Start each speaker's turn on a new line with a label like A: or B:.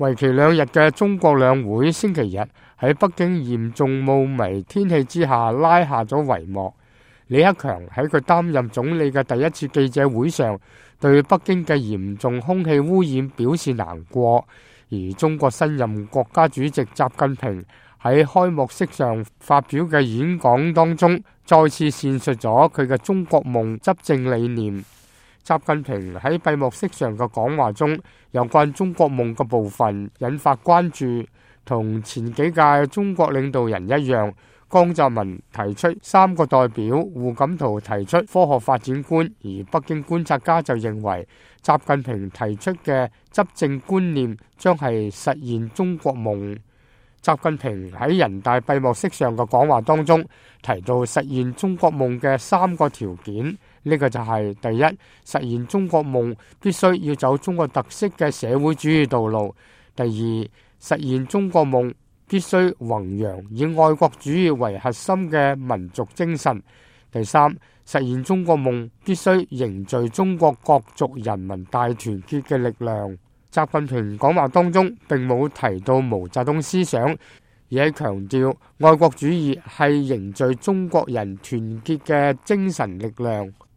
A: 為期2日嘅中國兩會星期日喺北京嚴重霧霾天氣之下拉下咗帷幕。李克強喺佢擔任總理嘅第一次記者會上，對北京嘅嚴重空氣污染表示難過。而中國新任國家主席習近平喺開幕式上發表嘅演講當中，再次闡述咗佢嘅中國夢執政理念。習近平喺閉幕式上嘅講話中，有關中國夢嘅部分引發關注。同前幾屆中國領導人一樣，江澤民提出3個代表，胡錦濤提出科學發展觀，而北京觀察家就認為習近平提出嘅執政觀念將係實現中國夢。習近平喺人大閉幕式上嘅講話當中提到實現中國夢嘅3個條件，呢個就係第一，實現中國夢必須要走中國特色嘅社會主義道路；第二，實現中國夢必須弘揚以愛國主義為核心嘅民族精神；第三，實現中國夢必須凝聚中國各族人民大團結嘅力量。習近平講話當中並冇提到毛澤東思想，而係強調愛國主義係凝聚中國人團結嘅精神力量。